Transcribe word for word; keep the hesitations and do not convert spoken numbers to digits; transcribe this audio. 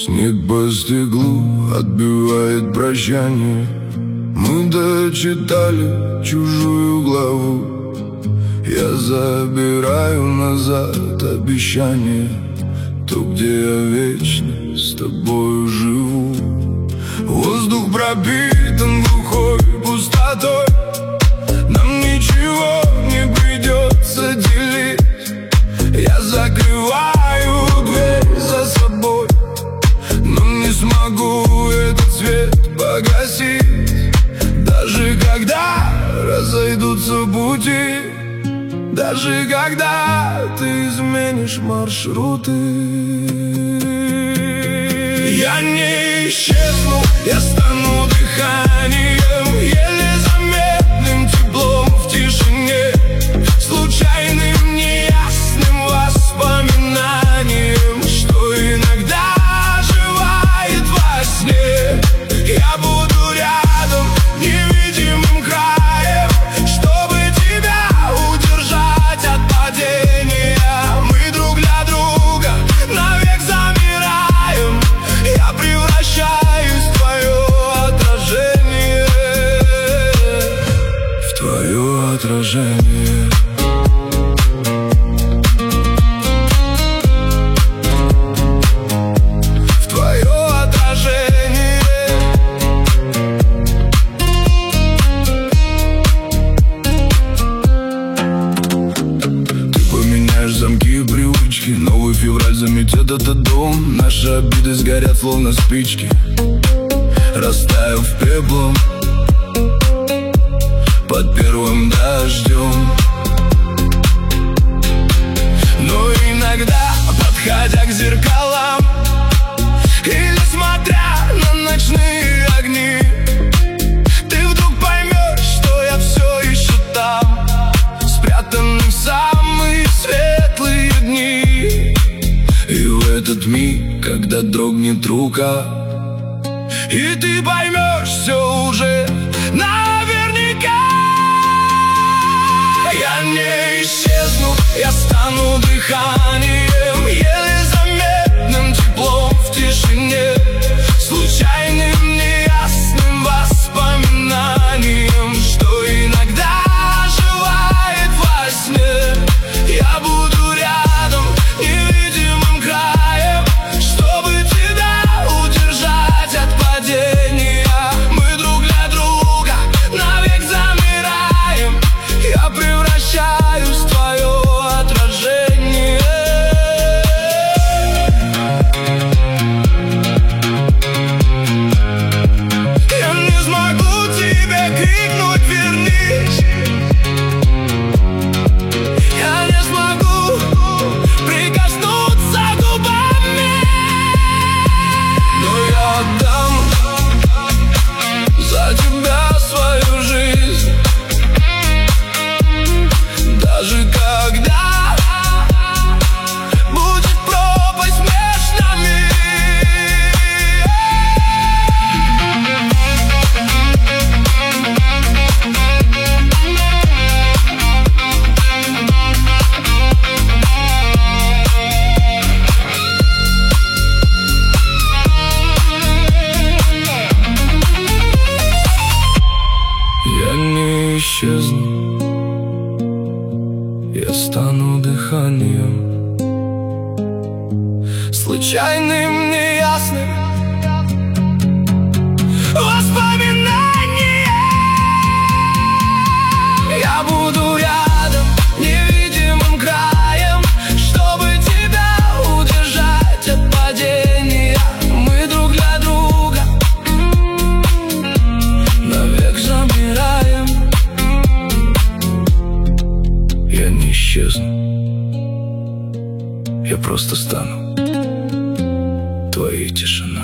Снег по стеклу отбивает прощание. Мы дочитали чужую главу. Я забираю назад обещание, то, где я вечно с тобою живу. Воздух пропитан глухой пустотой. Нам ничего не придется делить. Я закрываю дверь за собой, но не смогу этот свет погасить. Даже когда разойдутся пути, даже когда ты изменишь маршруты, я не исчезну, я стану дыханием, еле заметным теплом в тишине, случайным неясным воспоминанием, что иногда оживает во сне. Я буду рядом, невидимым краем, чтобы тебя удержать от падения. Мы друг для друга навек замираем. Я превращаюсь в твое отражение, в твое отражение. Новый февраль заметет этот дом. Наши обиды сгорят, словно спички, растаяв пеплом под первым дождем. Но иногда, подходя к зеркалам или смотря на ночные огни, ты вдруг поймешь, что я все еще там, спрятанный в самые светлые дни. И в этот миг, когда дрогнет рука, и ты поймешь все уже наверняка, я не исчезну, я стану дыханием, еле заметным теплом в тишине, случайным неясным воспоминанием, что иногда оживает во сне. Я буду рядом, невидимым краем, чтобы тебя удержать от падения. Мы друг для друга навек замираем. Я превращаюсь в твое отражение. Я не смогу тебе крикнуть «вернись». Я не смогу прикоснуться губами, но я отдам за тебя свою жизнь, даже когда будет пропасть между нами. Я не исчезну, я стану дыханием, случайным, неясным воспоминанием. Я буду рядом, невидимым краем, чтобы тебя удержать от падения. Мы друг для друга навек замираем. Я не исчезну, я просто стану твоей тишиной.